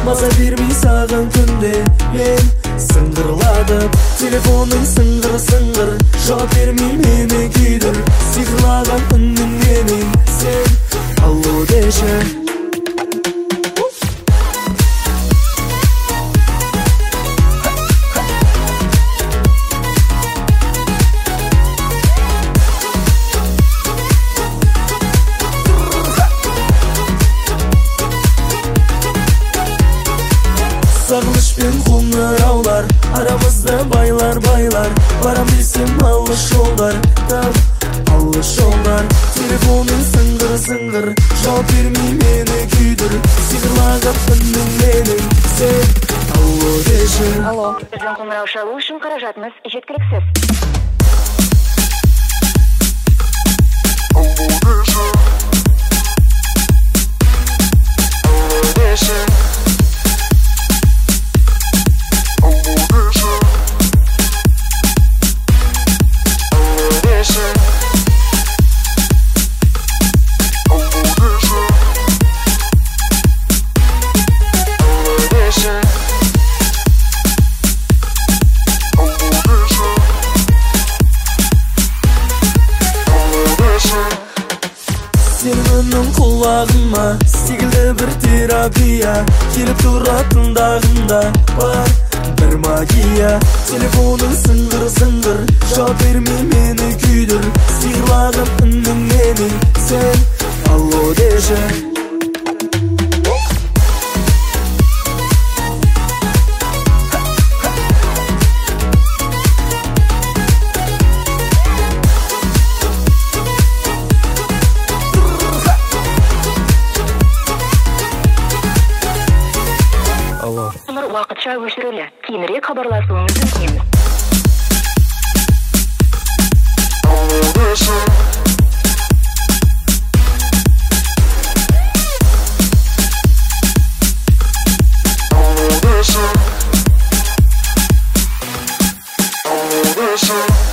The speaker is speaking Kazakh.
Маза бермей саған күнде мен сыңғырладым. Телефоның сыңғыр, жауап бермей мені күйдір. Сиқырлаған үнің менің сен алло деші. Сағыныш пен қоңыраулар арамызда байлар. Барам десем алыс жолдар, тап алыс жолдар. Телефоның сыңғыр, жауап бермей мені күйдір. Сиқырлаған үнің менің сен алло деші. Алло, біздің қоңырау шалу үшін қаражатымыз жеткіліксіз. Сенің үнің құлағыма секілді бір терапия, келіп тұратындағында бар бір магия. Телефоның сыңғыр, жауап бермей мені күйдір. Сиқырлаған үнің менің сен алло деші. Номер уақытша өшірілі. Кейінірек хабарласуыңызды өтінеміз. Allo,